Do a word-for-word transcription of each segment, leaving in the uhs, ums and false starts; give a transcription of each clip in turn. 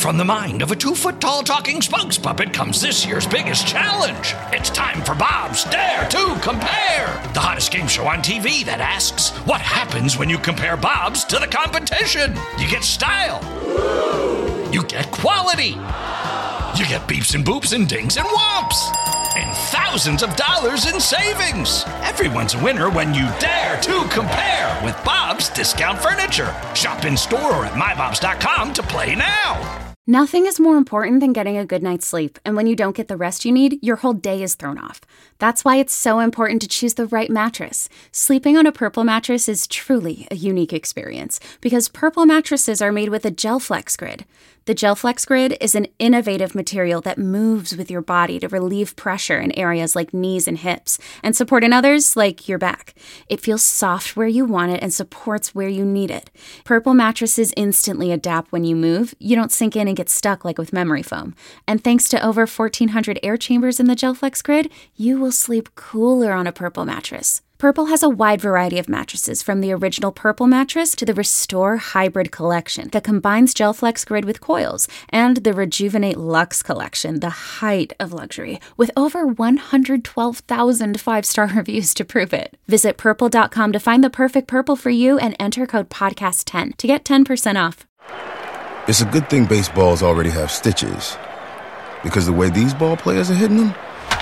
from the mind of a two-foot-tall talking spokes puppet comes this year's biggest challenge. It's time for Bob's Dare to Compare, the hottest game show on T V that asks, what happens when you compare Bobs to the competition? You get style. You get quality. You get beeps and boops and dings and whomps. And thousands of dollars in savings. Everyone's a winner when you dare to compare with Bob's Discount Furniture. Shop in store or at my bobs dot com to play now. Nothing is more important than getting a good night's sleep, and when you don't get the rest you need, your whole day is thrown off. That's why it's so important to choose the right mattress. Sleeping on a Purple mattress is truly a unique experience, because Purple mattresses are made with a GelFlex Grid. The GelFlex Grid is an innovative material that moves with your body to relieve pressure in areas like knees and hips, and support in others like your back. It feels soft where you want it and supports where you need it. Purple mattresses instantly adapt when you move. You don't sink in and get stuck like with memory foam. And thanks to over fourteen hundred air chambers in the GelFlex Grid, you will sleep cooler on a Purple mattress. Purple has a wide variety of mattresses, from the original Purple mattress to the Restore Hybrid collection that combines GelFlex Grid with coils, and the Rejuvenate Luxe collection, the height of luxury, with over one hundred twelve thousand five-star reviews to prove it. Visit purple dot com to find the perfect Purple for you and enter code podcast ten to get ten percent off. It's a good thing baseballs already have stitches, because the way these ball players are hitting them,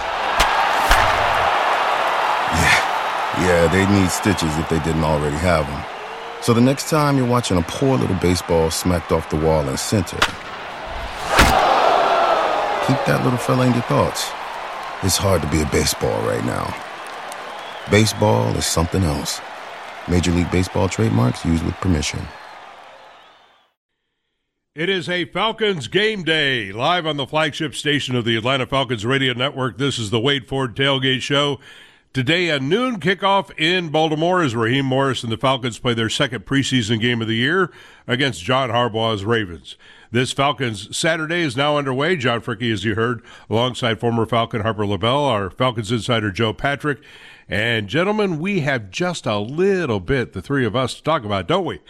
yeah. Yeah, they need stitches if they didn't already have them. So the next time you're watching a poor little baseball smacked off the wall in center, keep that little fella in your thoughts. It's hard to be a baseball right now. Baseball is something else. Major League Baseball trademarks used with permission. It is a Falcons game day, live on the flagship station of the Atlanta Falcons Radio Network. This is the Wade Ford Tailgate Show. Today, a noon kickoff in Baltimore as Raheem Morris and the Falcons play their second preseason game of the year against John Harbaugh's Ravens. This Falcons Saturday is now underway. John Fricke, as you heard, alongside former Falcon Harper LaBelle, our Falcons insider Joe Patrick. And, gentlemen, we have just a little bit, the three of us, to talk about, don't we?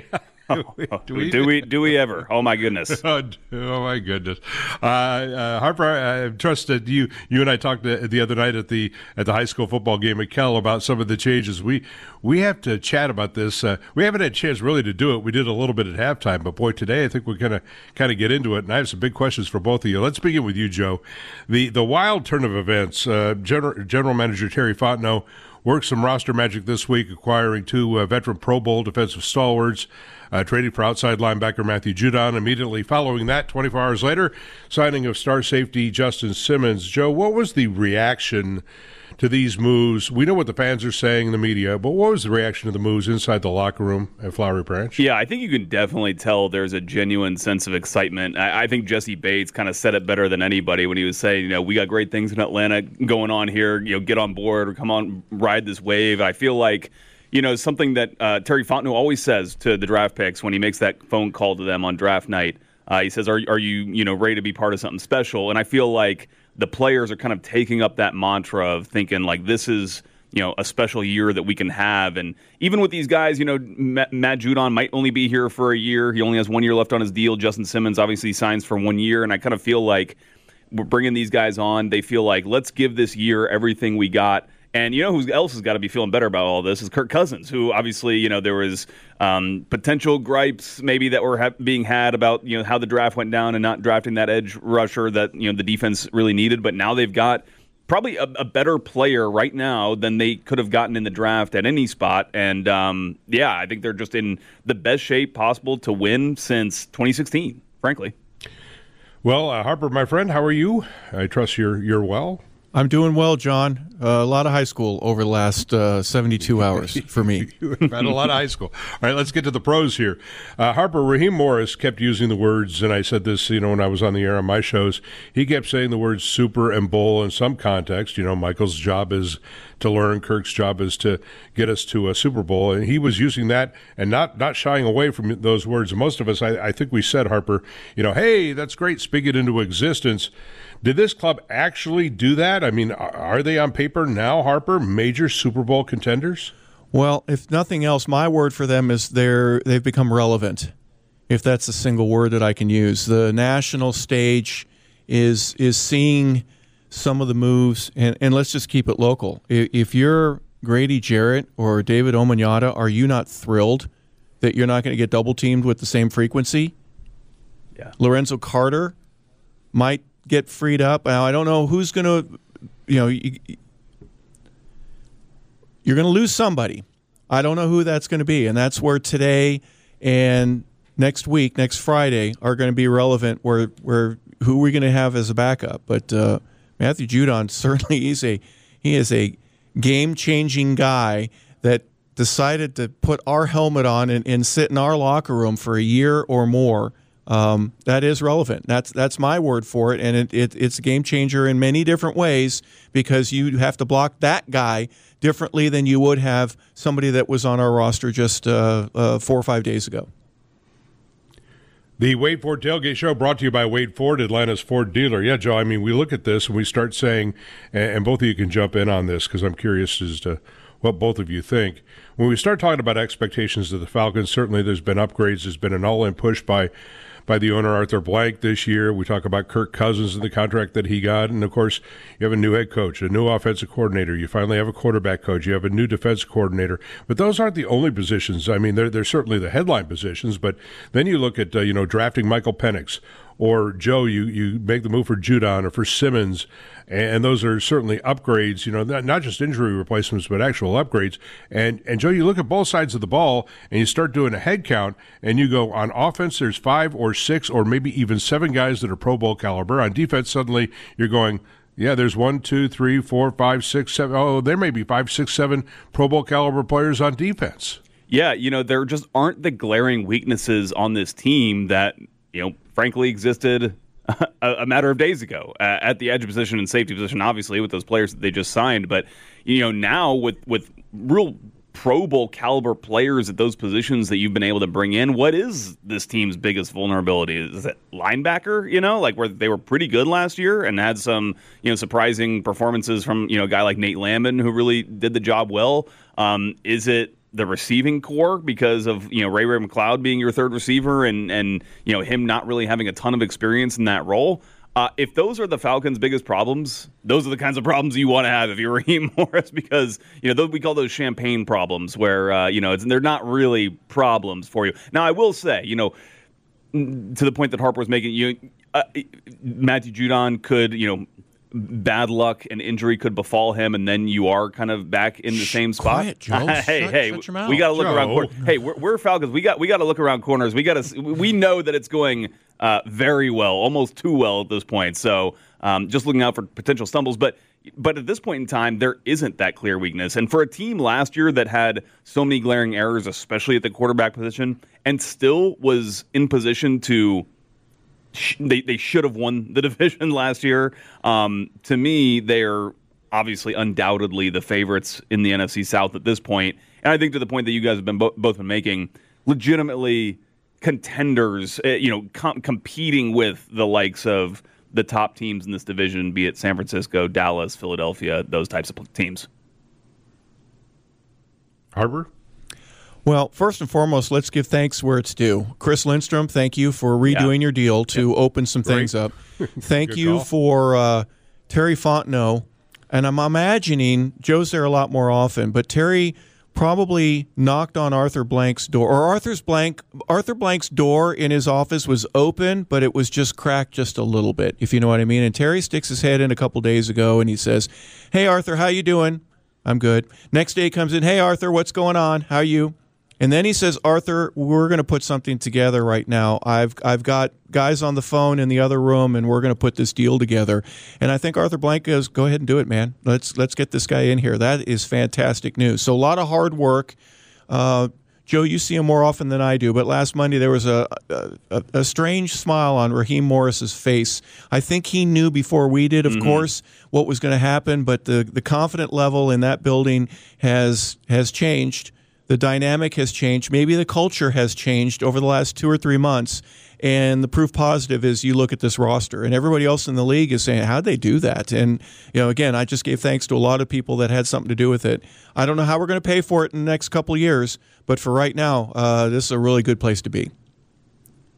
Do we, do, we, do we do we ever? Oh my goodness! oh, oh my goodness! Uh, uh, Harper, I trust that you you and I talked the other night at the at the high school football game at Kell about some of the changes. We we have to chat about this. Uh, we haven't had a chance really to do it. We did a little bit at halftime, but boy, today I think we're gonna kind of get into it. And I have some big questions for both of you. Let's begin with you, Joe. The the wild turn of events. Uh, General General Manager Terry Fontenot worked some roster magic this week, acquiring two uh, veteran Pro Bowl defensive stalwarts. Uh, trading for outside linebacker Matthew Judon. Immediately following that, twenty-four hours later, signing of star safety Justin Simmons. Joe, what was the reaction to these moves? We know what the fans are saying in the media, but what was the reaction to the moves inside the locker room at Flowery Branch? Yeah, I think you can definitely tell there's a genuine sense of excitement. I, I think Jesse Bates kind of said it better than anybody when he was saying, you know, we got great things in Atlanta going on here. You know, get on board or come on, ride this wave. I feel like, you know, something that uh, Terry Fontenot always says to the draft picks when he makes that phone call to them on draft night. Uh, he says, are, are you, you know, ready to be part of something special? And I feel like the players are kind of taking up that mantra of thinking like this is, you know, a special year that we can have. And even with these guys, you know, Matt, Matt Judon might only be here for a year. He only has one year left on his deal. Justin Simmons obviously signs for one year. And I kind of feel like we're bringing these guys on. They feel like let's give this year everything we got. And you know who else has got to be feeling better about all this is Kirk Cousins, who obviously, you know, there was um, potential gripes maybe that were ha- being had about, you know, how the draft went down and not drafting that edge rusher that, you know, the defense really needed. But now they've got probably a, a better player right now than they could have gotten in the draft at any spot. And, um, yeah, I think they're just in the best shape possible to win since twenty sixteen, frankly. Well, uh, Harper, my friend, how are you? I trust you're you're well. I'm doing well, John. Uh, a lot of high school over the last uh, seventy-two hours for me. You've had a lot of high school. All right, let's get to the pros here. Uh, Harper, Raheem Morris kept using the words, and I said this, you know, when I was on the air on my shows, he kept saying the words super and bowl in some context. You know, Michael's job is to learn, Kirk's job is to get us to a Super Bowl, and he was using that and not, not shying away from those words. And most of us, I, I think we said, Harper, you know, hey, that's great, speak it into existence. Did this club actually do that? I mean, are they on paper now, Harper, major Super Bowl contenders? Well, if nothing else, my word for them is they're they've become relevant. if that's a single word that I can use. The national stage is is seeing some of the moves, and, and let's just keep it local. If you're Grady Jarrett or David Omanyata, are you not thrilled that you're not going to get double-teamed with the same frequency? Yeah. Lorenzo Carter might get freed up. Now, I don't know who's going to, you know, you, you're going to lose somebody. I don't know who that's going to be, and that's where today and next week, next Friday, are going to be relevant, where, where who are we going to have as a backup. But uh, Matthew Judon, certainly he's a, he is a game-changing guy that decided to put our helmet on and, and sit in our locker room for a year or more. Um, that is relevant. That's that's my word for it, and it, it, it's a game changer in many different ways, because you have to block that guy differently than you would have somebody that was on our roster just uh, uh, four or five days ago. The Wade Ford Tailgate Show brought to you by Wade Ford, Atlanta's Ford dealer. Yeah, Joe, I mean, we look at this and we start saying, and both of you can jump in on this because I'm curious as to what both of you think. When we start talking about expectations of the Falcons, certainly there's been upgrades. There's been an all-in push by by the owner, Arthur Blank, this year. We talk about Kirk Cousins and the contract that he got. And, of course, you have a new head coach, a new offensive coordinator. You finally have a quarterback coach. You have a new defense coordinator. But those aren't the only positions. I mean, they're, they're certainly the headline positions. But then you look at, uh, you know, drafting Michael Penix. Or, Joe, you, you make the move for Judon or for Simmons, and those are certainly upgrades, you know, not just injury replacements, but actual upgrades. And, and Joe, you look at both sides of the ball, and you start doing a head count, and you go, on offense, there's five or six or maybe even seven guys that are Pro Bowl caliber. On defense, suddenly you're going, yeah, there's one, two, three, four, five, six, seven. Oh, there may be five, six, seven Pro Bowl caliber players on defense. Yeah, you know, there just aren't the glaring weaknesses on this team that, you know, frankly existed a, a matter of days ago uh, at the edge position and safety position, obviously, with those players that they just signed. But, you know, now with, with real Pro Bowl caliber players at those positions that you've been able to bring in, what is this team's biggest vulnerability? Is it linebacker, you know, like where they were pretty good last year and had some, you know, surprising performances from, you know, a guy like Nate Landman who really did the job well? Um, is it the receiving core because of, you know, Ray Ray McCloud being your third receiver and, and you know, him not really having a ton of experience in that role? Uh, if those are the Falcons' biggest problems, those are the kinds of problems you want to have if you're Raheem Morris, because, you know, those, we call those champagne problems where, uh, you know, it's, they're not really problems for you. Now, I will say, you know, to the point that Harper was making, you uh, Matthew Judon could, you know, bad luck and injury could befall him, and then you are kind of back in the Shh, same spot. Quiet, Joe. hey, shut, hey, shut your mouth. we got to look Joe. around corners. Hey, we're, we're Falcons. We got we got to look around corners. We got to. We know that it's going uh, very well, almost too well at this point. So um, just looking out for potential stumbles, but. But at this point in time, there isn't that clear weakness. And for a team last year that had so many glaring errors, especially at the quarterback position, and still was in position to They they should have won the division last year. Um, to me, they're obviously undoubtedly the favorites in the N F C South at this point. And I think to the point that you guys have been bo- both been making, legitimately contenders, uh, you know, com- competing with the likes of the top teams in this division, be it San Francisco, Dallas, Philadelphia, those types of teams. Harper? Well, first and foremost, let's give thanks where it's due. Chris Lindstrom, thank you for redoing yeah. your deal to yep. open some Great. things up. Thank Good you call. for uh, Terry Fontenot. And I'm imagining Joe's there a lot more often, but Terry probably knocked on Arthur Blank's door, or Arthur's Blank. Arthur Blank's door in his office was open, but it was just cracked just a little bit, if you know what I mean. And Terry sticks his head in a couple days ago, and he says, "Hey, Arthur, how you doing?" "I'm good." Next day he comes in, "Hey, Arthur, what's going on? How are you?" And then he says, "Arthur, we're going to put something together right now. I've I've got guys on the phone in the other room, and we're going to put this deal together." And I think Arthur Blank goes, "Go ahead and do it, man. Let's let's get this guy in here." That is fantastic news. So a lot of hard work. Uh, Joe, you see him more often than I do, but last Monday there was a, a, a strange smile on Raheem Morris's face. I think he knew before we did, of mm-hmm. course, what was going to happen, but the, the confident level in that building has has changed. The dynamic has changed. Maybe the culture has changed over the last two or three months. And the proof positive is you look at this roster, and everybody else in the league is saying, how'd they do that? And, you know, again, I just gave thanks to a lot of people that had something to do with it. I don't know how we're going to pay for it in the next couple of years, but for right now, uh, this is a really good place to be.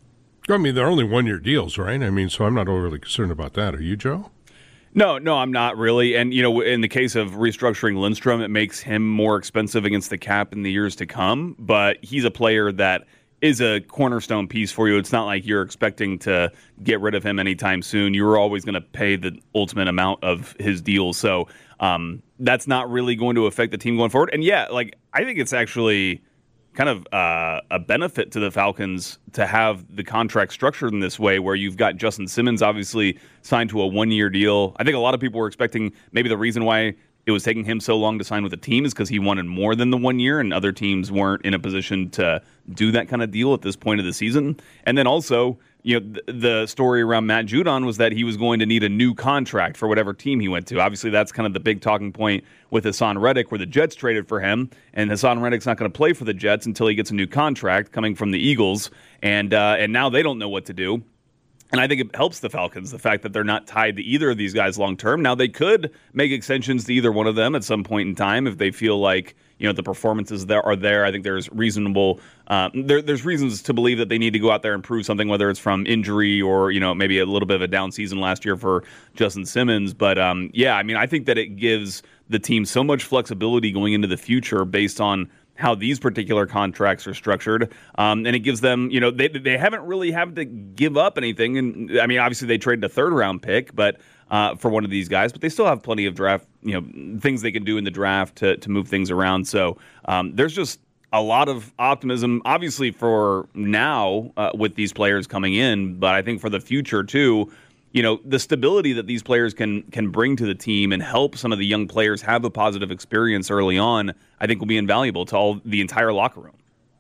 I mean, they're only one-year deals, right? I mean, so I'm not overly concerned about that. Are you, Joe? No, no, I'm not really. And, you know, in the case of restructuring Lindstrom, it makes him more expensive against the cap in the years to come. But he's a player that is a cornerstone piece for you. It's not like you're expecting to get rid of him anytime soon. You're always going to pay the ultimate amount of his deal. So um, that's not really going to affect the team going forward. And, yeah, like I think it's actually kind of uh, a benefit to the Falcons to have the contract structured in this way, where you've got Justin Simmons obviously signed to a one-year deal. I think a lot of people were expecting maybe the reason why it was taking him so long to sign with the team is because he wanted more than the one year, and other teams weren't in a position to do that kind of deal at this point of the season. And then also, you know, the, the story around Matt Judon was that he was going to need a new contract for whatever team he went to. Obviously, that's kind of the big talking point with Hassan Reddick, where the Jets traded for him, and Hassan Reddick's not going to play for the Jets until he gets a new contract coming from the Eagles, and uh, and now they don't know what to do. And I think it helps the Falcons, the fact that they're not tied to either of these guys long term. Now, they could make extensions to either one of them at some point in time if they feel like, you know, the performances there are there. I think there's reasonable uh, there, there's reasons to believe that they need to go out there and prove something, whether it's from injury or, you know, maybe a little bit of a down season last year for Justin Simmons. But um, yeah, I mean, I think that it gives the team so much flexibility going into the future based on how these particular contracts are structured. Um, and it gives them, you know, they they haven't really had to give up anything. And I mean, obviously they traded a third round pick, but uh, for one of these guys, but they still have plenty of draft, you know, things they can do in the draft to, to move things around. So um, there's just a lot of optimism, obviously for now uh, with these players coming in, but I think for the future too, you know, the stability that these players can can bring to the team and help some of the young players have a positive experience early on, I think will be invaluable to all the entire locker room.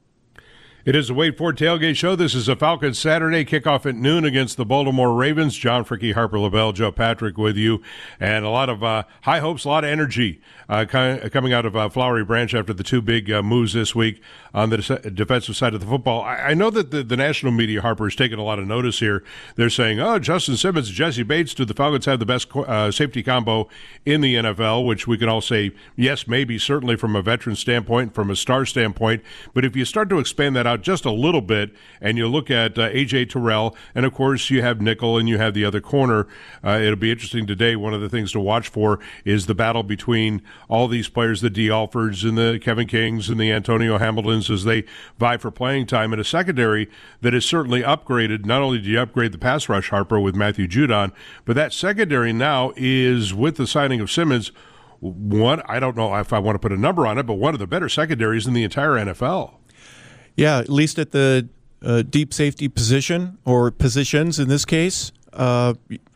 It is the Wade Ford Tailgate Show. This is a Falcons Saturday kickoff at noon against the Baltimore Ravens. John Fricky, Harper LaBelle, Joe Patrick with you. And a lot of uh, high hopes, a lot of energy uh, coming out of uh, Flowery Branch after the two big uh, moves this week on the de- defensive side of the football. I, I know that the, the national media, Harper, is taking a lot of notice here. They're saying, oh, Justin Simmons and Jesse Bates, do the Falcons have the best uh, safety combo in the N F L? Which we can all say, yes, maybe, certainly from a veteran standpoint, from a star standpoint. But if you start to expand that out just a little bit, and you look at uh, A J Terrell, and of course you have nickel and you have the other corner. Uh, it'll be interesting today. One of the things to watch for is the battle between all these players, the D. Alfords and the Kevin Kings and the Antonio Hamiltons, as they vie for playing time in a secondary that is certainly upgraded. Not only do you upgrade the pass rush, Harper, with Matthew Judon, but that secondary now is, with the signing of Simmons, one, I don't know if I want to put a number on it, but one of the better secondaries in the entire N F L. Yeah, at least at the uh, deep safety position, or positions in this case, uh,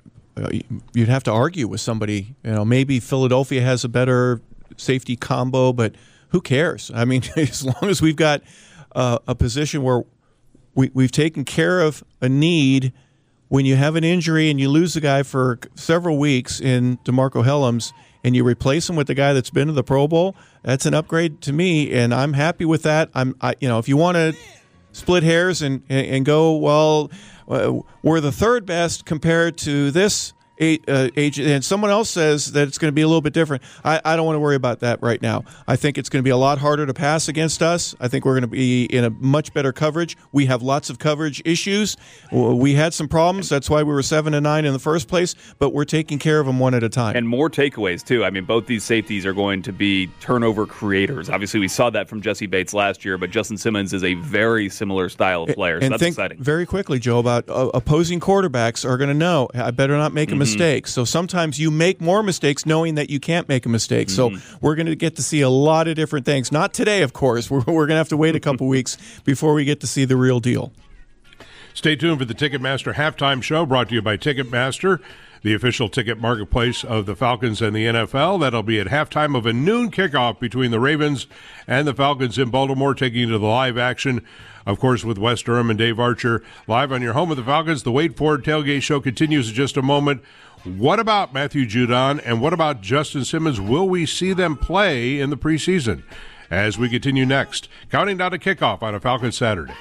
you'd have to argue with somebody. You know, maybe Philadelphia has a better safety combo, but who cares? I mean, as long as we've got uh, a position where we, we've taken care of a need. When you have an injury and you lose a guy for several weeks in DeMarco Hellams, and you replace him with the guy that's been to the Pro Bowl, that's an upgrade to me, and I'm happy with that. I'm, I, you know, if you want to split hairs and, and, and go, well, uh, we're the third best compared to this uh, age, and someone else says that it's going to be a little bit different. I, I don't want to worry about that right now. I think it's going to be a lot harder to pass against us. I think we're going to be in a much better coverage. We have lots of coverage issues. We had some problems. That's why we were seven and nine in the first place. But we're taking care of them one at a time. And more takeaways too. I mean, both these safeties are going to be turnover creators. Obviously, we saw that from Jesse Bates last year. But Justin Simmons is a very similar style of player. So and that's think exciting. Very quickly, Joe, about uh, opposing quarterbacks are going to know, I better not make a mm-hmm. mistake. So sometimes you make more mistakes knowing that you can't make a mistake. Mm-hmm. So we're going to get to see a lot of different things. Not today, of course. We're, we're going to have to wait a couple weeks before we get to see the real deal. Stay tuned for the Ticketmaster Halftime Show, brought to you by Ticketmaster, the official ticket marketplace of the Falcons and the N F L. That'll be at halftime of a noon kickoff between the Ravens and the Falcons in Baltimore, taking you to the live action, of course, with Wes Durham and Dave Archer, live on your home of the Falcons. The Wade Ford Tailgate Show continues in just a moment. What about Matthew Judon and what about Justin Simmons? Will we see them play in the preseason? As we continue next, counting down to kickoff on a Falcons Saturday.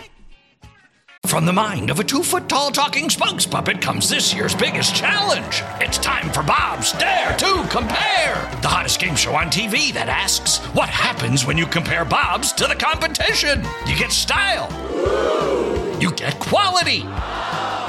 From the mind of a two-foot-tall talking spokes puppet comes this year's biggest challenge. It's time for Bob's Dare to Compare, the hottest game show on T V that asks, what happens when you compare Bob's to the competition? You get style. You get quality.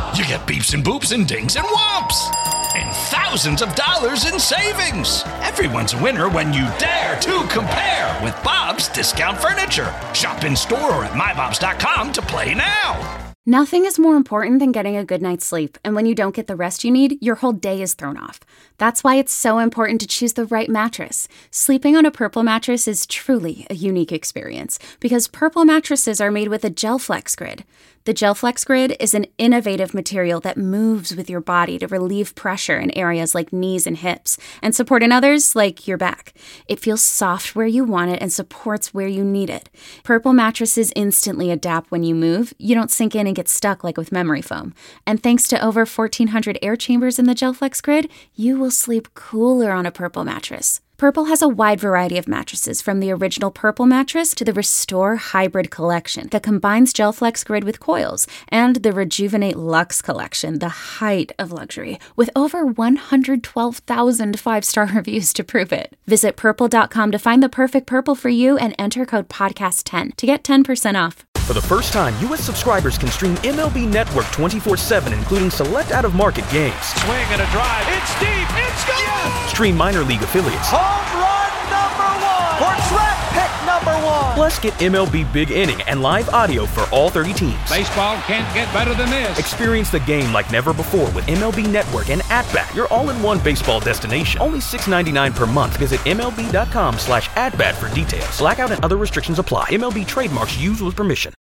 You get beeps and boops and dings and whomps. And thousands of dollars in savings. Everyone's a winner when you dare to compare with Bob's Discount Furniture. Shop in store or at my bobs dot com to play now. Nothing is more important than getting a good night's sleep, and when you don't get the rest you need, your whole day is thrown off. That's why it's so important to choose the right mattress. Sleeping on a Purple mattress is truly a unique experience, because Purple mattresses are made with a GelFlex Grid. The GelFlex Grid is an innovative material that moves with your body to relieve pressure in areas like knees and hips, and support in others like your back. It feels soft where you want it and supports where you need it. Purple mattresses instantly adapt when you move. You don't sink in and get stuck like with memory foam. And thanks to over fourteen hundred air chambers in the GelFlex Grid, you will sleep cooler on a Purple mattress. Purple has a wide variety of mattresses, from the original Purple mattress to the Restore Hybrid collection that combines GelFlex Grid with coils, and the Rejuvenate Luxe collection, the height of luxury, with over one hundred twelve thousand five-star reviews to prove it. Visit purple dot com to find the perfect Purple for you and enter code podcast ten to get ten percent off. For the first time, U S subscribers can stream M L B Network twenty-four seven, including select out-of-market games. Swing and a drive. It's deep. It's gone. Yes! Stream minor league affiliates. Home run number one. Or draft pick number one. Plus, get M L B Big Inning and live audio for all thirty teams. Baseball can't get better than this. Experience the game like never before with M L B Network and At-Bat, your all-in-one baseball destination. Only six dollars and ninety-nine cents per month. Visit M L B dot com slash at-bat for details. Blackout and other restrictions apply. M L B trademarks used with permission.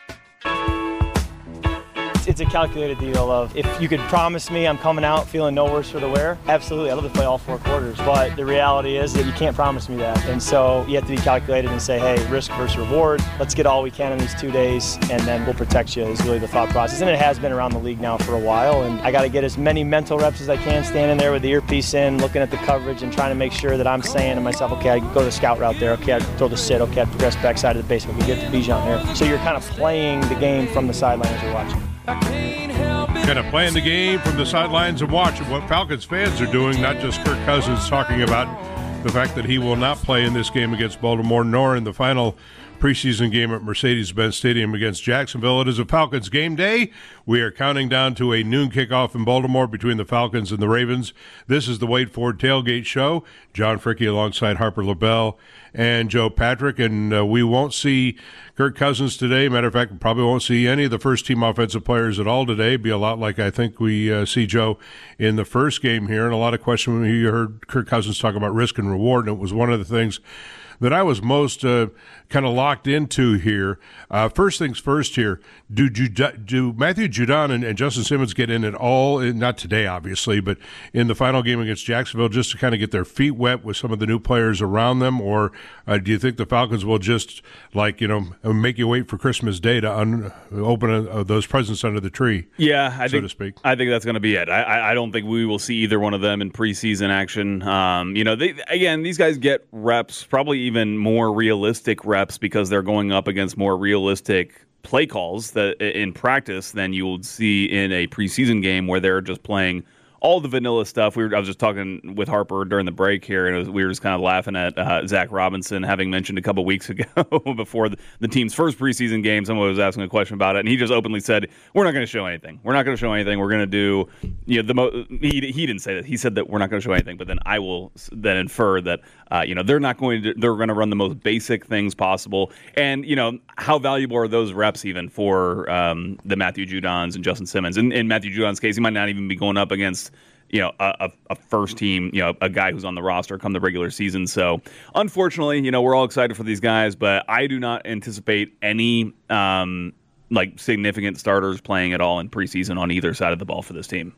It's a calculated deal of, if you could promise me I'm coming out feeling no worse for the wear, absolutely, I'd love to play all four quarters. But the reality is that you can't promise me that. And so you have to be calculated and say, hey, risk versus reward. Let's get all we can in these two days, and then we'll protect you, is really the thought process. And it has been around the league now for a while. And I got to get as many mental reps as I can, standing there with the earpiece in, looking at the coverage and trying to make sure that I'm saying to myself, okay, I go the scout route there. Okay, I throw the sit. Okay, I progress backside of the basement. We get to Bijan here. So you're kind of playing the game from the sideline as you're watching. Kind of playing the game from the sidelines and watching what Falcons fans are doing, not just Kirk Cousins talking about the fact that he will not play in this game against Baltimore, nor in the final preseason game at Mercedes-Benz Stadium against Jacksonville. It is a Falcons game day. We are counting down to a noon kickoff in Baltimore between the Falcons and the Ravens. This is the Wade Ford Tailgate Show. John Fricke alongside Harper LaBelle and Joe Patrick, and uh, we won't see Kirk Cousins today. Matter of fact, we probably won't see any of the first-team offensive players at all today. Be a lot like I think we uh, see Joe in the first game here, and a lot of questions when you heard Kirk Cousins talk about risk and reward, and it was one of the things that I was most uh, kind of locked into here. Uh, first things first here, do do, do Matthew Judon and, and Justin Simmons get in at all? Not today, obviously, but in the final game against Jacksonville, just to kind of get their feet wet with some of the new players around them? Or uh, do you think the Falcons will just, like, you know, make you wait for Christmas Day to un- open a, uh, those presents under the tree? Yeah, I so think, to speak. I think that's going to be it. I, I don't think we will see either one of them in preseason action. Um, you know, they, again, these guys get reps, probably even more realistic reps, because they're going up against more realistic play calls that in practice than you would see in a preseason game where they're just playing all the vanilla stuff. We were, I was just talking with Harper during the break here, and it was, we were just kind of laughing at uh, Zach Robinson having mentioned a couple weeks ago before the, the team's first preseason game, someone was asking a question about it, and he just openly said, we're not going to show anything. We're not going to show anything. We're going to do, you know, the mo- he, he didn't say that. He said that we're not going to show anything, but then I will then infer that, uh, you know, they're not going to, they're going to run the most basic things possible. And, you know, how valuable are those reps even for um, the Matthew Judons and Justin Simmons? In, in Matthew Judon's case, he might not even be going up against, you know, a, a first team, you know, a guy who's on the roster come the regular season. So, unfortunately, you know, we're all excited for these guys, but I do not anticipate any, um, like, significant starters playing at all in preseason on either side of the ball for this team.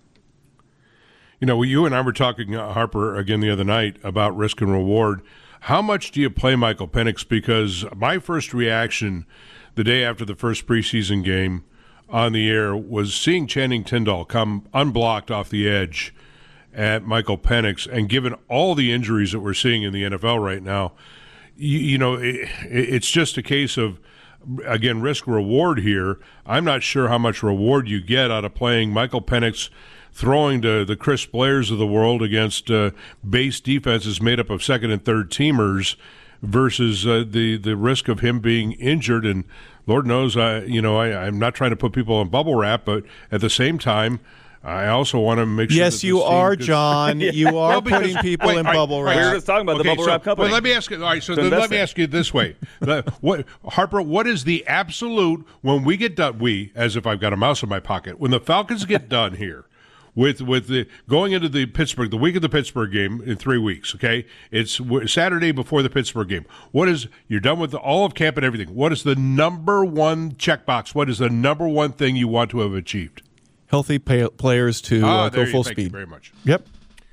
You know, you and I were talking, uh, Harper, again the other night about risk and reward. How much do you play Michael Penix? Because my first reaction the day after the first preseason game on the air was seeing Channing Tindall come unblocked off the edge at Michael Penix, and given all the injuries that we're seeing in the N F L right now, you, you know, it, it's just a case of, again, risk-reward here. I'm not sure how much reward you get out of playing Michael Penix throwing to the Chris Blairs of the world against uh, base defenses made up of second and third teamers versus uh, the, the risk of him being injured. And Lord knows, I, you know, I, I'm not trying to put people in bubble wrap, but at the same time, I also want to make sure. Yes, that you are, gets... John. yeah. You are well, because, putting people wait, in right, bubble wrap. We were just talking about okay, the bubble so, wrap company. Well, let me ask you. All right, so then let me ask you this way: the, what, Harper, what is the absolute when we get done? We, as if I've got a mouse in my pocket, when the Falcons get done here. With with the going into the Pittsburgh, the week of the Pittsburgh game in three weeks, okay? It's Saturday before the Pittsburgh game. What is, you're done with the, all of camp and everything. What is the number one checkbox? What is the number one thing you want to have achieved? Healthy pay, players to ah, uh, go full you, speed. Thank you very much. Yep.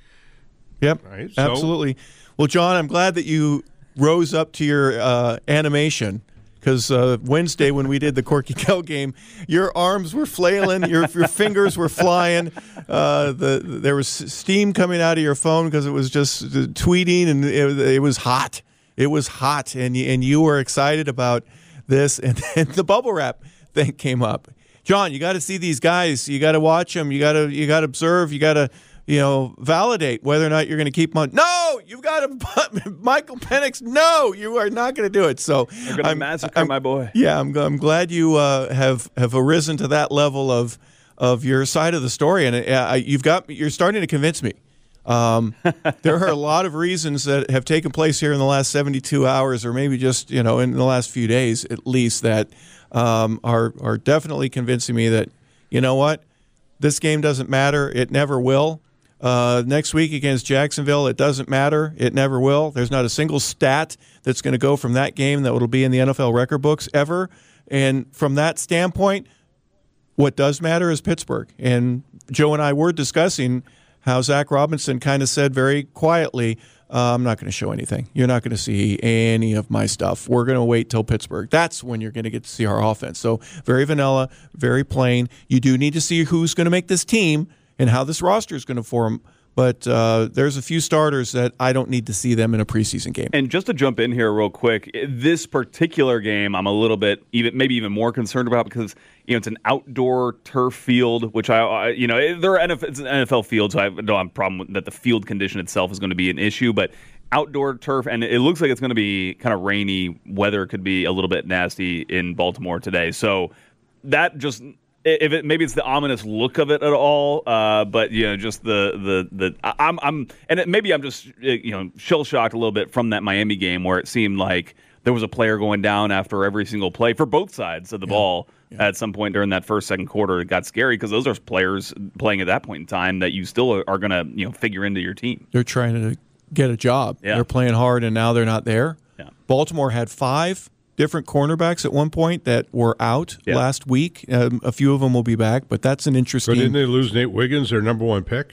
Yep, right, so. Absolutely. Well, John, I'm glad that you rose up to your uh, animation. Because uh, Wednesday when we did the Corky Kell game, your arms were flailing, your your fingers were flying. Uh, the there was steam coming out of your phone because it was just uh, tweeting, and it, it was hot. It was hot, and you, and you were excited about this, and then the bubble wrap thing came up. John, you got to see these guys. You got to watch them. You got to you got to observe. You got to you know validate whether or not you're going to keep them on. No, you've got to Michael Penix. No, you are not going to do it. So you're going to massacre I'm, my boy. Yeah, I'm I'm glad you uh, have have arisen to that level of of your side of the story, and uh, you've got you're starting to convince me. Um, there are a lot of reasons that have taken place here in the last seventy-two hours, or maybe just you know in the last few days at least, that um, are are definitely convincing me that you know what, this game doesn't matter. It never will. Uh, next week against Jacksonville, it doesn't matter. It never will. There's not a single stat that's going to go from that game that will be in the N F L record books ever. And from that standpoint, what does matter is Pittsburgh. And Joe and I were discussing how Zach Robinson kind of said very quietly, uh, I'm not going to show anything. You're not going to see any of my stuff. We're going to wait till Pittsburgh. That's when you're going to get to see our offense. So very vanilla, very plain. You do need to see who's going to make this team and how this roster is going to form. But uh, there's a few starters that I don't need to see them in a preseason game. And just to jump in here real quick, this particular game I'm a little bit, even maybe even more concerned about because you know it's an outdoor turf field, which I, I you know, they're N F L, it's an N F L field, so I don't have a problem with that. The field condition itself is going to be an issue, but outdoor turf, and it looks like it's going to be kind of rainy. Weather could be a little bit nasty in Baltimore today, so that just. If it maybe it's the ominous look of it at all, uh, but you know, just the the the I'm I'm and it, maybe I'm just you know shell shocked a little bit from that Miami game where it seemed like there was a player going down after every single play for both sides of the yeah. ball yeah. at some point during that first second quarter. It got scary because those are players playing at that point in time that you still are going to you know figure into your team. They're trying to get a job. Yeah. They're playing hard, and now they're not there. Yeah. Baltimore had five different cornerbacks at one point that were out yeah. last week. Um, a few of them will be back, but that's an interesting. But didn't they lose Nate Wiggins, their number one pick?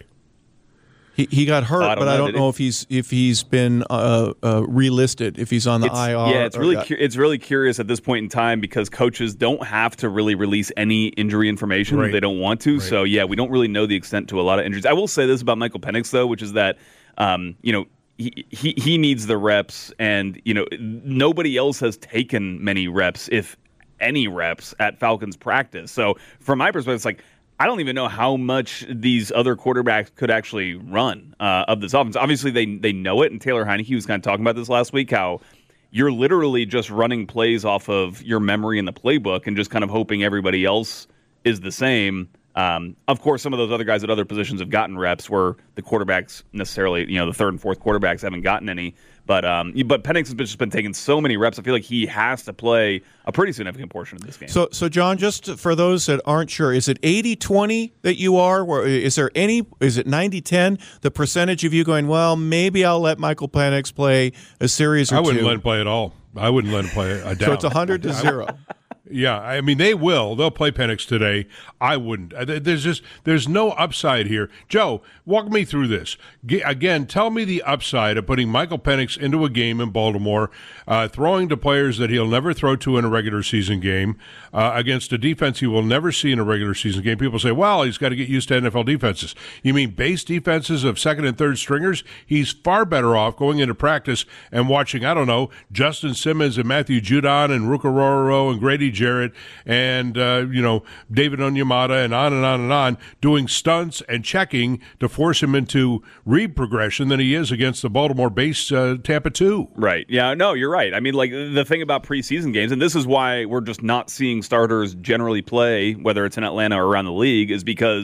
He he got hurt, oh, I but know, I don't know he? if he's if he's been uh, uh, relisted, if he's on the it's, I R. Yeah, it's really cu- it's really curious at this point in time because coaches don't have to really release any injury information right. if they don't want to. Right. So yeah, we don't really know the extent to a lot of injuries. I will say this about Michael Penix though, which is that um, you know. He, he he needs the reps, and you know nobody else has taken many reps, if any reps, at Falcons practice. So from my perspective, it's like I don't even know how much these other quarterbacks could actually run uh, of this offense. Obviously, they they know it, and Taylor Heineke was kind of talking about this last week, how you're literally just running plays off of your memory in the playbook and just kind of hoping everybody else is the same. Um, of course, some of those other guys at other positions have gotten reps where the quarterbacks necessarily, you know, the third and fourth quarterbacks haven't gotten any. But um, but Penix has just been taking so many reps. I feel like he has to play a pretty significant portion of this game. So, so John, just for those that aren't sure, is it eighty twenty that you are? Or is there any? Is it ninety ten? The percentage of you going, well, maybe I'll let Michael Penix play a series or two. I wouldn't two. let him play at all. I wouldn't let him play. I doubt. So it's one hundred to zero. Yeah, I mean, they will. They'll play Penix today. I wouldn't. There's just there's no upside here. Joe, walk me through this. G- again, tell me the upside of putting Michael Penix into a game in Baltimore, uh, throwing to players that he'll never throw to in a regular season game, uh, against a defense he will never see in a regular season game. People say, well, he's got to get used to N F L defenses. You mean base defenses of second and third stringers? He's far better off going into practice and watching, I don't know, Justin Simmons and Matthew Judon and Ruka Rororo and Grady Jarrett and, uh, you know, David Onyemata and on and on and on, doing stunts and checking to force him into read progression than he is against the Baltimore-based uh, Tampa two. Right. Yeah, no, you're right. I mean, like, the thing about preseason games, and this is why we're just not seeing starters generally play, whether it's in Atlanta or around the league, is because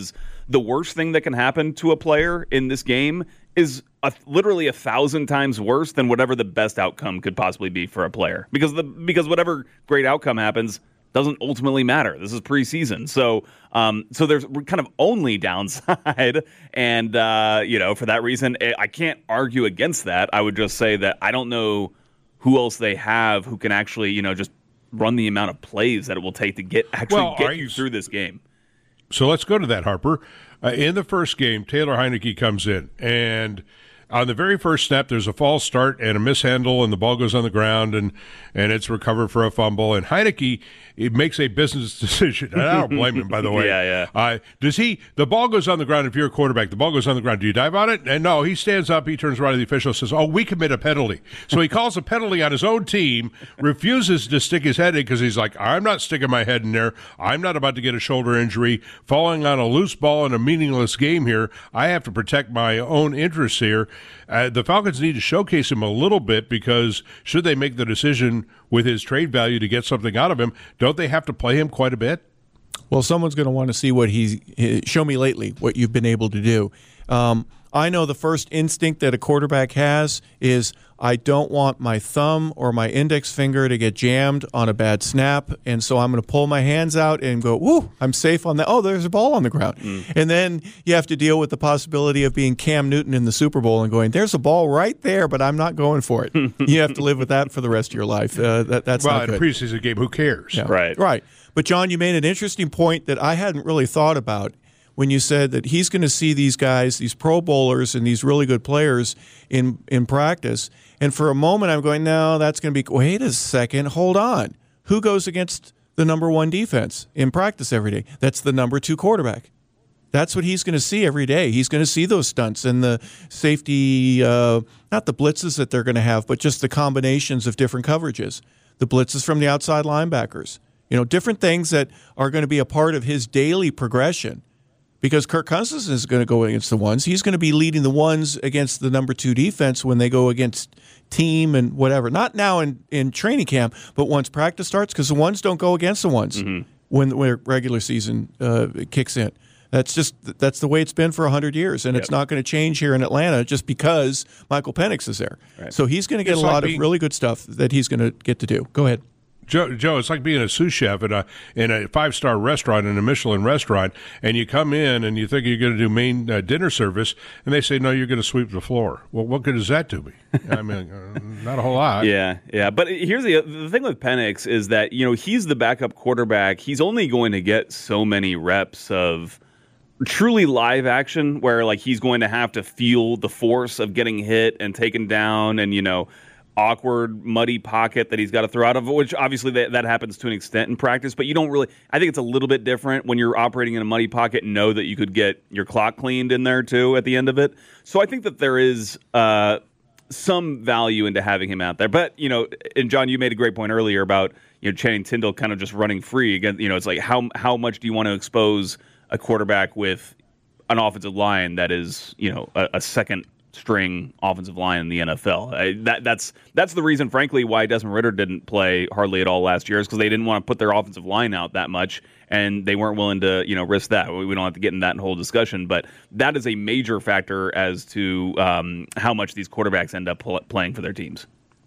the worst thing that can happen to a player in this game is a, literally a thousand times worse than whatever the best outcome could possibly be for a player. Because the because whatever great outcome happens doesn't ultimately matter. This is preseason. So um, so there's kind of only downside. And, uh, you know, for that reason, I can't argue against that. I would just say that I don't know who else they have who can actually, you know, just run the amount of plays that it will take to get actually well, get you through this game. So let's go to that, Harper. Uh, in the first game, Taylor Heinicke comes in, and on the very first snap, there's a false start and a mishandle, and the ball goes on the ground, and, and it's recovered for a fumble. And Heinicke, it makes a business decision. And I don't blame him, by the way. yeah, yeah. Uh, does he? The ball goes on the ground. If you're a quarterback, the ball goes on the ground. Do you dive on it? And no, he stands up. He turns around to the official and says, "Oh, we commit a penalty." So he calls a penalty on his own team, refuses to stick his head in because he's like, "I'm not sticking my head in there. I'm not about to get a shoulder injury, falling on a loose ball in a meaningless game here. I have to protect my own interests here." Uh, the Falcons need to showcase him a little bit because should they make the decision with his trade value to get something out of him, don't they have to play him quite a bit? Well, someone's going to want to see what he's – show me lately what you've been able to do. Um, I know the first instinct that a quarterback has is I don't want my thumb or my index finger to get jammed on a bad snap, and so I'm going to pull my hands out and go, woo, I'm safe on that. Oh, there's a ball on the ground. Mm. And then you have to deal with the possibility of being Cam Newton in the Super Bowl and going, there's a ball right there, but I'm not going for it. You have to live with that for the rest of your life. Uh, that, that's well, not good. Well, in a preseason game, who cares? Yeah. Right. Right. But, John, you made an interesting point that I hadn't really thought about when you said that he's going to see these guys, these Pro Bowlers and these really good players in, in practice. And for a moment I'm going, no, that's going to be – wait a second, hold on. Who goes against the number one defense in practice every day? That's the number two quarterback. That's what he's going to see every day. He's going to see those stunts and the safety uh, – not the blitzes that they're going to have, but just the combinations of different coverages. The blitzes from the outside linebackers. You know, different things that are going to be a part of his daily progression. Because Kirk Cousins is going to go against the ones. He's going to be leading the ones against the number two defense when they go against team and whatever. Not now in, in training camp, but once practice starts, because the ones don't go against the ones mm-hmm. when, when regular season uh, kicks in. That's just that's the way it's been for one hundred years, and yep. it's not going to change here in Atlanta just because Michael Penix is there. Right. So he's going to get it's a lot like being, of really good stuff that he's going to get to do. Go ahead. Joe, Joe, it's like being a sous chef at a in a five star restaurant, in a Michelin restaurant, and you come in and you think you're going to do main uh, dinner service, and they say no, you're going to sweep the floor. Well, what good does that do me? I mean, uh, not a whole lot. Yeah, yeah. But here's the the thing with Penix is that you know he's the backup quarterback. He's only going to get so many reps of truly live action, where like he's going to have to feel the force of getting hit and taken down, and you know. awkward, muddy pocket that he's got to throw out of, which obviously that, that happens to an extent in practice, but you don't really, I think it's a little bit different when you're operating in a muddy pocket and know that you could get your clock cleaned in there too at the end of it. So I think that there is uh, some value into having him out there. But, you know, and John, you made a great point earlier about, you know, Channing Tindall kind of just running free. Again, you know, it's like how how much do you want to expose a quarterback with an offensive line that is, you know, a, a second string offensive line in the N F L. I, that that's that's the reason, frankly, why Desmond Ridder didn't play hardly at all last year, is because they didn't want to put their offensive line out that much, and they weren't willing to, you know, risk that. We, we don't have to get in that whole discussion, but that is a major factor as to um, how much these quarterbacks end up pl- playing for their teams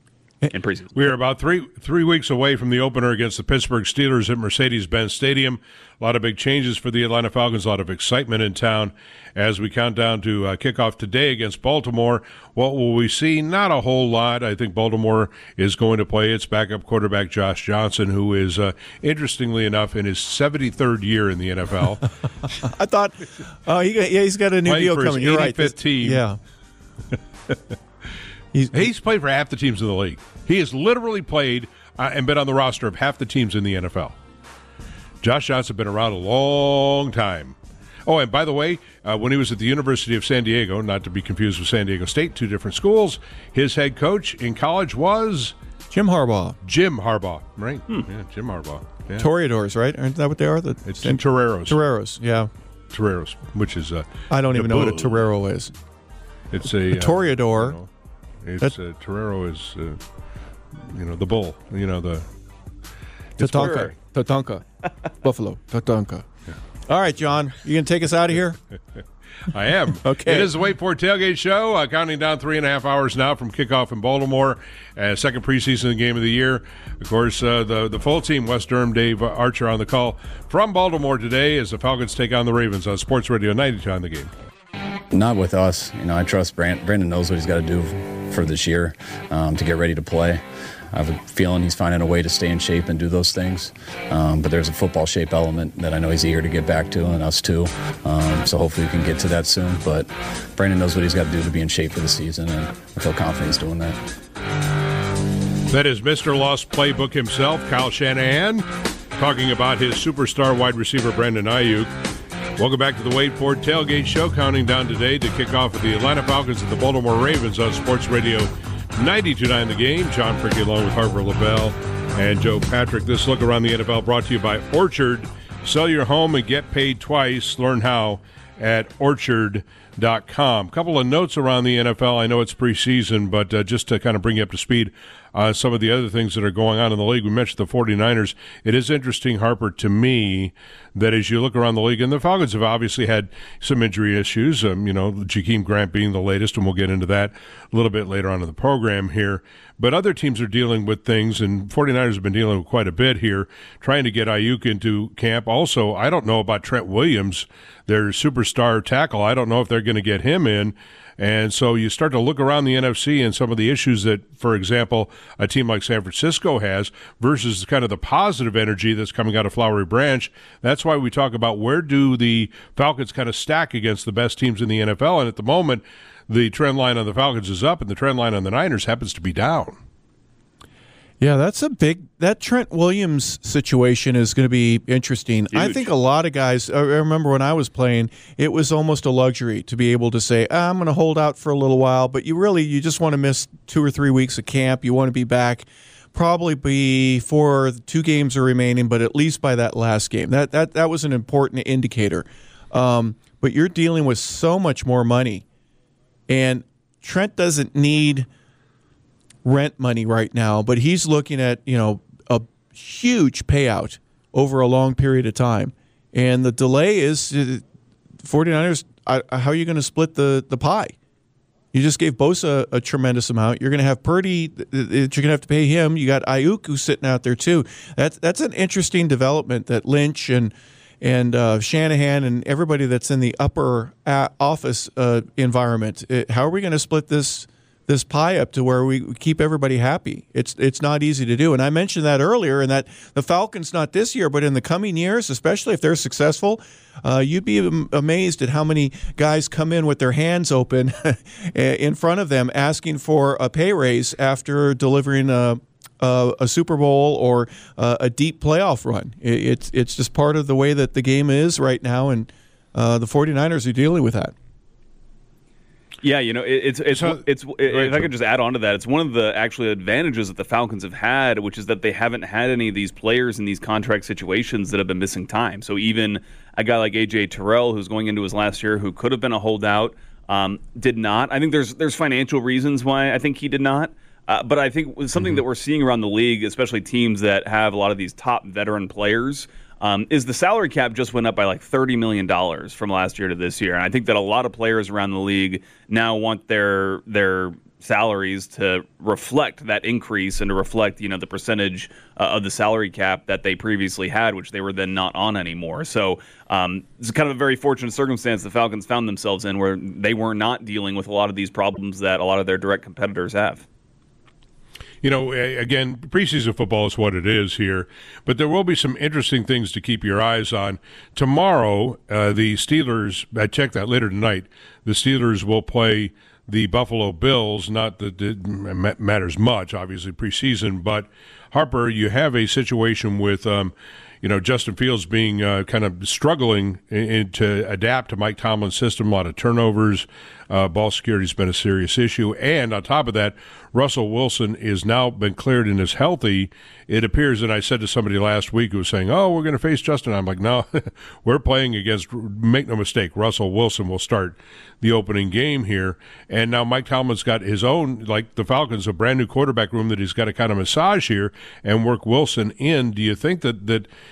in preseason. We are about three three weeks away from the opener against the Pittsburgh Steelers at Mercedes-Benz Stadium. A lot of big changes for the Atlanta Falcons, a lot of excitement in town as we count down to uh, kickoff today against Baltimore. What will we see? Not a whole lot. I think Baltimore is going to play its backup quarterback, Josh Johnson, who is, uh, interestingly enough, in his seventy-third year in the N F L. I thought, oh, he got, yeah, he's got a new Playing deal for coming. His You're right. eighty-fifth team. Yeah. he's, he's played for half the teams in the league. He has literally played uh, and been on the roster of half the teams in the N F L. Josh Johnson been around a long time. Oh, and by the way, uh, when he was at the University of San Diego, not to be confused with San Diego State, two different schools, his head coach in college was Jim Harbaugh. Jim Harbaugh, right? Hmm. Yeah, Jim Harbaugh. Yeah. Toreadors, right? Aren't that what they are? The, it's the Toreros. Toreros, yeah. Toreros, which is uh, I don't even know bull. what a torero is. It's a, a toreador. Uh, you know, it's a torero is, uh, you know, the bull. You know the Tatanka. Tatanka. Buffalo. Tatanka. Yeah. All right, John, you going to take us out of here? I am. Okay. It is the Wait For It Tailgate Show, uh, counting down three and a half hours now from kickoff in Baltimore, uh, second preseason game of the year. Of course, uh, the, the full team, Wes Durham, Dave Archer on the call from Baltimore today as the Falcons take on the Ravens on Sports Radio ninety-two on the Game. Not with us. You know, I trust Brand- Brandon knows what he's got to do for this year um, to get ready to play. I have a feeling he's finding a way to stay in shape and do those things. Um, but there's a football shape element that I know he's eager to get back to, and us too. Um, so hopefully we can get to that soon. But Brandon knows what he's got to do to be in shape for the season, and I feel confident he's doing that. That is Mister Lost Playbook himself, Kyle Shanahan, talking about his superstar wide receiver, Brandon Aiyuk. Welcome back to the Wait For It Tailgate Show, counting down today to kick off with the Atlanta Falcons and the Baltimore Ravens on Sports Radio ninety-two point nine The Game. John Fricke along with Harper LaBelle and Joe Patrick. This look around the N F L brought to you by Orchard. Sell your home and get paid twice. Learn how at orchard dot com. Couple of notes around the N F L. I know it's preseason, but uh, just to kind of bring you up to speed on uh, some of the other things that are going on in the league. We mentioned the 49ers. It is interesting, Harper, to me, that as you look around the league, and the Falcons have obviously had some injury issues, um, you know, Jakeem Grant being the latest, and we'll get into that a little bit later on in the program here. But other teams are dealing with things, and 49ers have been dealing with quite a bit here, trying to get Aiyuk into camp. Also, I don't know about Trent Williams, their superstar tackle. I don't know if they're going to get him in. And so you start to look around the N F C and some of the issues that, for example, a team like San Francisco has versus kind of the positive energy that's coming out of Flowery Branch. That's why we talk about where do the Falcons kind of stack against the best teams in the N F L. And at the moment, the trend line on the Falcons is up and the trend line on the Niners happens to be down. Yeah, that's a big – that Trent Williams situation is going to be interesting. Huge. I think a lot of guys – I remember when I was playing, it was almost a luxury to be able to say, ah, I'm going to hold out for a little while, but you really – you just want to miss two or three weeks of camp. You want to be back probably before the two games are remaining, but at least by that last game. That that, that was an important indicator. Um, but you're dealing with so much more money, and Trent doesn't need – rent money right now, but he's looking at, you know, a huge payout over a long period of time. And the delay is uh, 49ers, uh, how are you going to split the, the pie? You just gave Bosa a tremendous amount. You're going to have Purdy, you're going to have to pay him. You got Aiyuk who's sitting out there too. That's that's an interesting development that Lynch and and uh, Shanahan and everybody that's in the upper uh, office uh, environment, it, how are we going to split this this pie up to where we keep everybody happy? It's it's not easy to do. And I mentioned that earlier, and that the Falcons, not this year, but in the coming years, especially if they're successful, uh, you'd be amazed at how many guys come in with their hands open in front of them asking for a pay raise after delivering a, a, a Super Bowl or a, a deep playoff run. It, it's, it's just part of the way that the game is right now, and uh, the 49ers are dealing with that. Yeah, you know, it, it's it's so, it's. It, if I could just add on to that, it's one of the actually advantages that the Falcons have had, which is that they haven't had any of these players in these contract situations that have been missing time. So even a guy like A J Terrell, who's going into his last year, who could have been a holdout, um, did not. I think there's there's financial reasons why I think he did not. Uh, but I think something mm-hmm. that we're seeing around the league, especially teams that have a lot of these top veteran players, Um, is the salary cap just went up by like thirty million dollars from last year to this year. And I think that a lot of players around the league now want their their salaries to reflect that increase and to reflect, you know, the percentage uh, of the salary cap that they previously had, which they were then not on anymore. So um, it's kind of a very fortunate circumstance the Falcons found themselves in, where they were not dealing with a lot of these problems that a lot of their direct competitors have. You know, again, preseason football is what it is here, but there will be some interesting things to keep your eyes on. Tomorrow, uh, the Steelers, I checked that later tonight, the Steelers will play the Buffalo Bills. Not that it matters much, obviously, preseason, but Harper, you have a situation with, um, you know, Justin Fields being uh, kind of struggling in, in, to adapt to Mike Tomlin's system, a lot of turnovers. Uh, ball security has been a serious issue. And on top of that, Russell Wilson is now been cleared and is healthy. It appears, and I said to somebody last week who was saying, oh, we're going to face Justin. I'm like, no, we're playing against, make no mistake, Russell Wilson will start the opening game here. And now Mike Tomlin's got his own, like the Falcons, a brand new quarterback room that he's got to kind of massage here and work Wilson in. Do you think that, that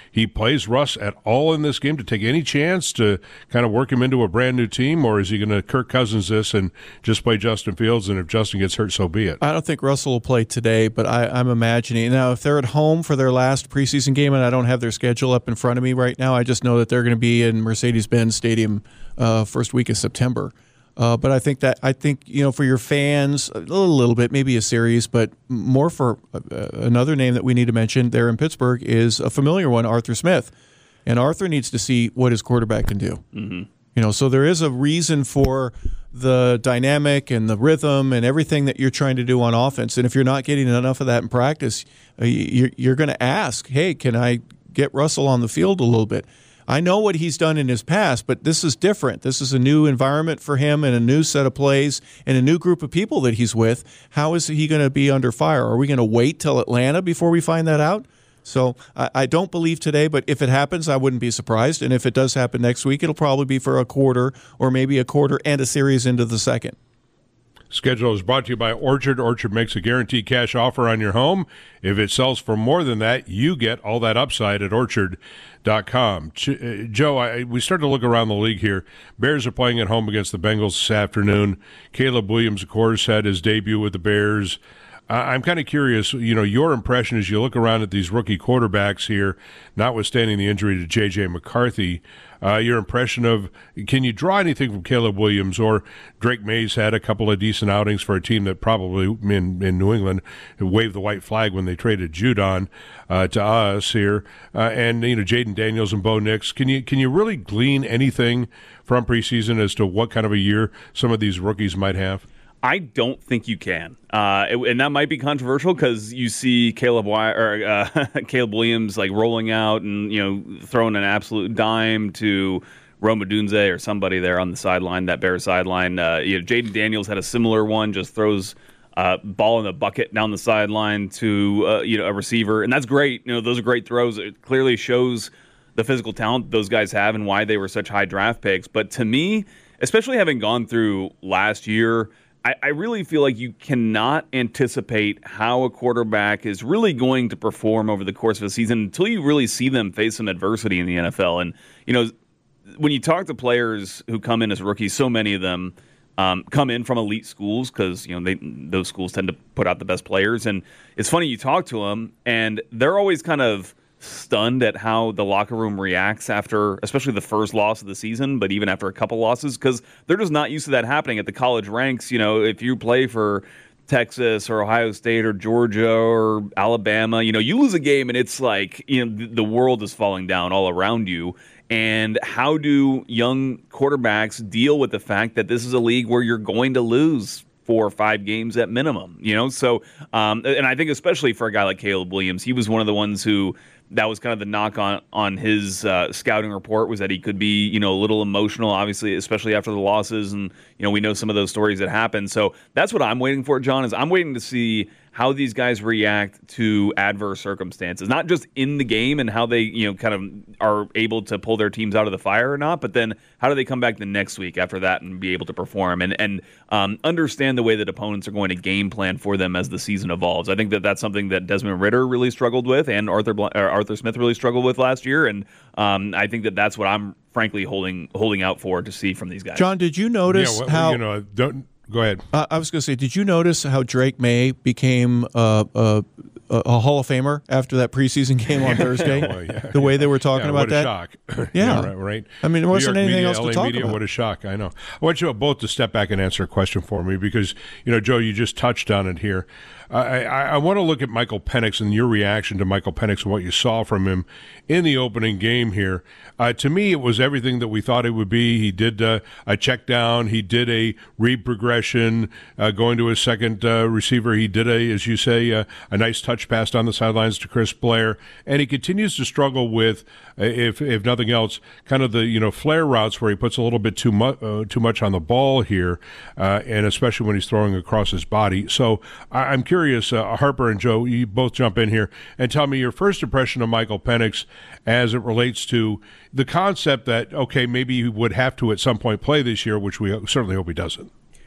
he plays Russ at all in this game to take any chance to kind of work him into a brand new team, or is he going to Kirk Cousins this and just play Justin Fields, and if Justin gets hurt, so be it? I don't think Russell will play today, but I, I'm imagining. Now, if they're at home for their last preseason game, and I don't have their schedule up in front of me right now, I just know that they're going to be in Mercedes-Benz Stadium uh, first week of September. Uh, but I think that I think you know for your fans a little, little bit, maybe a series, but more for uh, another name that we need to mention there in Pittsburgh is a familiar one, Arthur Smith, and Arthur needs to see what his quarterback can do. Mm-hmm. You know, so there is a reason for the dynamic and the rhythm and everything that you're trying to do on offense, and if you're not getting enough of that in practice, uh, you're, you're going to ask, "Hey, can I get Russell on the field a little bit?" I know what he's done in his past, but this is different. This is a new environment for him and a new set of plays and a new group of people that he's with. How is he going to be under fire? Are we going to wait till Atlanta before we find that out? So I, I don't believe today, but if it happens, I wouldn't be surprised. And if it does happen next week, it'll probably be for a quarter or maybe a quarter and a series into the second. Schedule is brought to you by Orchard. Orchard makes a guaranteed cash offer on your home. If it sells for more than that, you get all that upside at orchard dot com. Ch- uh, Joe, I, we start to look around the league here. Bears are playing at home against the Bengals this afternoon. Caleb Williams, of course, had his debut with the Bears. Uh, I'm kind of curious, you know, your impression as you look around at these rookie quarterbacks here, notwithstanding the injury to J J McCarthy. Uh, your impression of, can you draw anything from Caleb Williams, or Drake Mays had a couple of decent outings for a team that probably in, in New England waved the white flag when they traded Judon uh, to us here, uh, and you know Jaden Daniels and Bo Nix. Can you can you really glean anything from preseason as to what kind of a year some of these rookies might have? I don't think you can, uh, it, and that might be controversial because you see Caleb Wy- or uh, Caleb Williams like rolling out and you know throwing an absolute dime to Rome Odunze or somebody there on the sideline, that Bears sideline. Uh, you know, Jaden Daniels had a similar one, just throws uh, ball in the bucket down the sideline to uh, you know a receiver, and that's great. You know, those are great throws. It clearly shows the physical talent those guys have and why they were such high draft picks. But to me, especially having gone through last year, I, I really feel like you cannot anticipate how a quarterback is really going to perform over the course of a season until you really see them face some adversity in the N F L. And, you know, when you talk to players who come in as rookies, so many of them um, come in from elite schools because, you know, they, those schools tend to put out the best players. And it's funny, you talk to them, and they're always kind of stunned at how the locker room reacts after, especially the first loss of the season, but even after a couple losses, because they're just not used to that happening at the college ranks. You know, if you play for Texas or Ohio State or Georgia or Alabama, you know, you lose a game and it's like, you know, the world is falling down all around you. And how do young quarterbacks deal with the fact that this is a league where you're going to lose four or five games at minimum, you know? So, um, and I think especially for a guy like Caleb Williams, he was one of the ones who, that was kind of the knock on, on his uh, scouting report, was that he could be, you know, a little emotional, obviously, especially after the losses. And, you know, we know some of those stories that happened. So that's what I'm waiting for, John, is I'm waiting to see how these guys react to adverse circumstances, not just in the game and how they, you know, kind of are able to pull their teams out of the fire or not, but then how do they come back the next week after that and be able to perform and, and um, understand the way that opponents are going to game plan for them as the season evolves. I think that that's something that Desmond Ridder really struggled with and Arthur Bl- or Arthur Smith really struggled with last year, and um, I think that that's what I'm frankly holding holding out for to see from these guys. John, did you notice yeah, well, how? You know, don't go ahead. Uh, I was going to say, did you notice how Drake May became uh, a, a Hall of Famer after that preseason game on Thursday? well, yeah, the way they were talking yeah, about what a that. Shock. Yeah, yeah right, right. I mean, there wasn't anything media, else to L A talk media, about. What a shock! I know. I want you both to step back and answer a question for me because you know, Joe, you just touched on it here. I, I, I want to look at Michael Penix and your reaction to Michael Penix and what you saw from him in the opening game here. Uh, to me, it was everything that we thought it would be. He did uh, a check down. He did a read progression, uh, going to his second uh, receiver. He did, a, as you say, uh, a nice touch pass down the sidelines to Chris Blair. And he continues to struggle with, uh, if if nothing else, kind of the you know flare routes where he puts a little bit too, mu- uh, too much on the ball here, uh, and especially when he's throwing across his body. So I- I'm curious, uh, Harper and Joe, you both jump in here and tell me your first impression of Michael Penix as it relates to the concept that, okay, maybe he would have to at some point play this year, which we certainly hope he doesn't.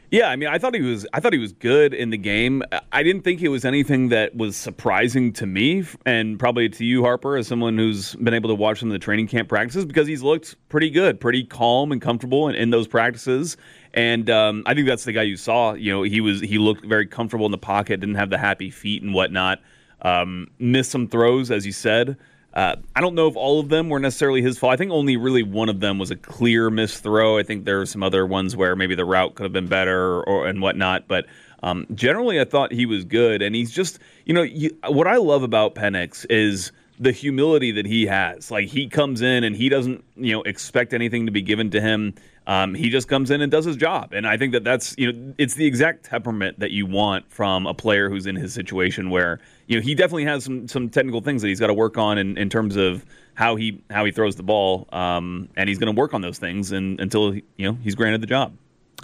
Yeah, I mean, I thought he was. I thought he was good in the game. I didn't think it was anything that was surprising to me, and probably to you, Harper, as someone who's been able to watch some of the training camp practices, because he's looked pretty good, pretty calm and comfortable in, in those practices. And um, I think that's the guy you saw. You know, he was he looked very comfortable in the pocket, didn't have the happy feet and whatnot. Um, missed some throws, as you said. Uh, I don't know if all of them were necessarily his fault. I think only really one of them was a clear missed throw. I think there were some other ones where maybe the route could have been better or, or and whatnot. But um, generally, I thought he was good. And he's just, you know, you, what I love about Penix is the humility that he has. Like, he comes in and he doesn't, you know, expect anything to be given to him. Um, he just comes in and does his job. And I think that that's, you know, it's the exact temperament that you want from a player who's in his situation where, you know, he definitely has some, some technical things that he's got to work on in, in terms of how he how he throws the ball. Um, and he's going to work on those things and, until, you know, he's granted the job.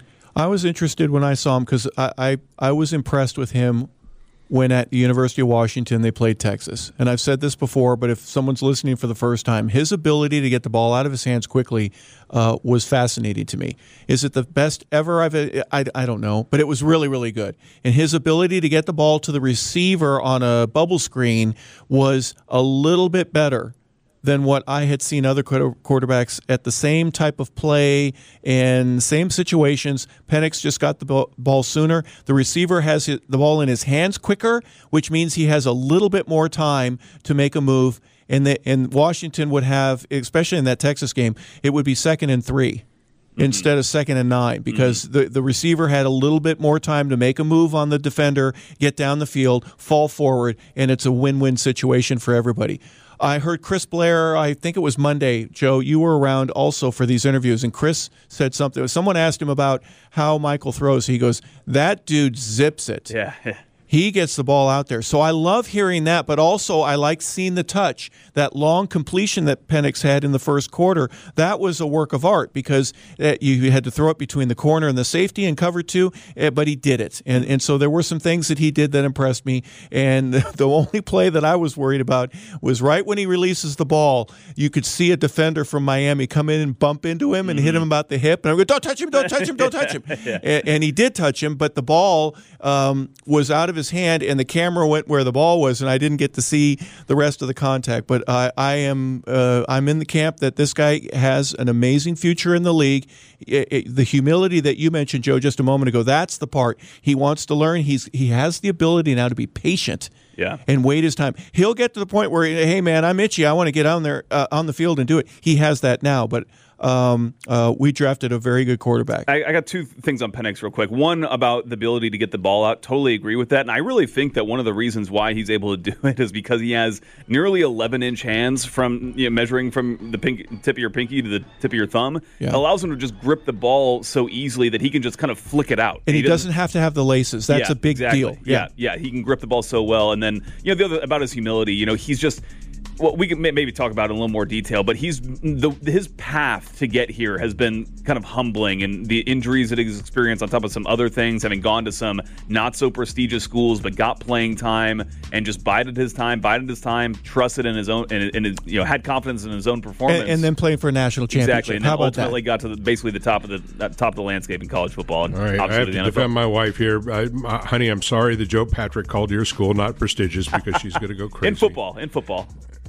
I was interested when I saw him because I, I, I was impressed with him when at the University of Washington they played Texas. And I've said this before, but if someone's listening for the first time, his ability to get the ball out of his hands quickly uh, was fascinating to me. Is it the best ever I've I, I don't know, but it was really, really good. And his ability to get the ball to the receiver on a bubble screen was a little bit better than what I had seen other quarterbacks at the same type of play and same situations. Penix just got the ball sooner. The receiver has the ball in his hands quicker, which means he has a little bit more time to make a move. And, the, and Washington would have, especially in that Texas game, it would be second and three. Mm-hmm. Instead of second and nine, because mm-hmm. the, the receiver had a little bit more time to make a move on the defender, get down the field, fall forward, and it's a win-win situation for everybody. I heard Chris Blair, I think it was Monday, Joe, you were around also for these interviews, and Chris said something. Someone asked him about how Michael throws. He goes, that dude zips it. Yeah. He gets the ball out there. So I love hearing that, but also I like seeing the touch. That long completion that Penix had in the first quarter, that was a work of art because you had to throw it between the corner and the safety and cover two, but he did it. And and so there were some things that he did that impressed me. And the only play that I was worried about was right when he releases the ball, you could see a defender from Miami come in and bump into him and mm-hmm. hit him about the hip. And I go, don't touch him, don't touch him, don't touch him. yeah. and, and he did touch him, but the ball um, was out of his hand and the camera went where the ball was, and I didn't get to see the rest of the contact. But I, I am uh, I'm in the camp that this guy has an amazing future in the league. It, it, the humility that you mentioned, Joe, just a moment ago, that's the part. He wants to learn. He's he has the ability now to be patient. Yeah. And wait his time. He'll get to the point where, hey, man, I'm itchy. I want to get on there uh, on the field and do it. He has that now, but um, uh, we drafted a very good quarterback. I, I got two things on Penix real quick. One about the ability to get the ball out. Totally agree with that. And I really think that one of the reasons why he's able to do it is because he has nearly eleven-inch hands from you know, measuring from the pink, tip of your pinky to the tip of your thumb. Yeah. It allows him to just grip the ball so easily that he can just kind of flick it out. And he, he doesn't, doesn't have to have the laces. That's yeah, a big exactly. deal. Yeah. yeah, yeah. He can grip the ball so well. And then, you know, the other about his humility, you know, he's just – well, we can maybe talk about it in a little more detail, but he's the, his path to get here has been kind of humbling, and the injuries that he's experienced on top of some other things, having gone to some not so prestigious schools, but got playing time and just bided his time, bided his time, trusted in his own, and, and his, you know, had confidence in his own performance, and, and then playing for a national championship. Exactly, and How then about ultimately that? got to the, basically the top of the top of the landscape in college football. And all right, I have to defend my wife here, I, uh, honey. I'm sorry that Joe Patrick called your school not prestigious because she's going to go crazy in football. In football.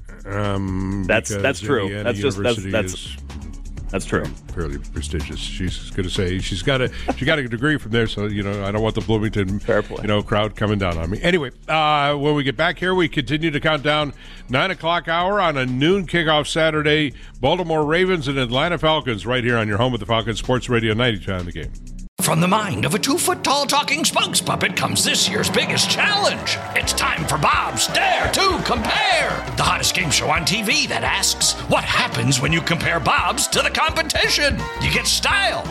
Um, that's that's true. Indiana that's just that's that's is that's true. Fairly prestigious. She's going to say she's got a she got a degree from there, so you know I don't want the Bloomington you know crowd coming down on me. Anyway, uh, when we get back here, we continue to count down nine o'clock hour on a noon kickoff Saturday. Baltimore Ravens and Atlanta Falcons right here on your home of the Falcons Sports Radio ninety-two on the Game. From the mind of a two-foot-tall talking spokes puppet comes this year's biggest challenge. It's time for Bob's Dare to Compare, the hottest game show on T V that asks, what happens when you compare Bob's to the competition? You get style.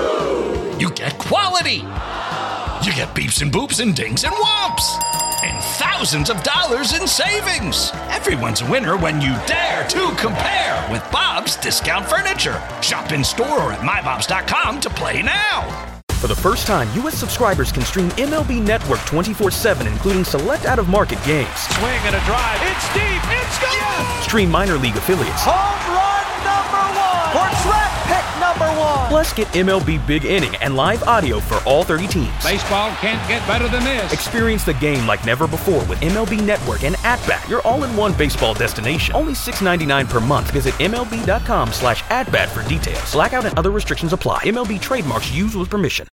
You get quality. You get beeps and boops and dings and whomps. And thousands of dollars in savings. Everyone's a winner when you dare to compare with Bob's Discount Furniture. Shop in store or at my bobs dot com to play now. For the first time, U S subscribers can stream M L B Network twenty-four seven, including select out-of-market games. Swing and a drive. It's deep. It's gone. Stream minor league affiliates. Home run number one. Or draft pick number one. Plus, get M L B Big Inning and live audio for all thirty teams. Baseball can't get better than this. Experience the game like never before with M L B Network and At-Bat, your all-in-one baseball destination. Only six dollars and ninety-nine cents per month. Visit MLB.com slash at-bat for details. Blackout and other restrictions apply. M L B trademarks used with permission.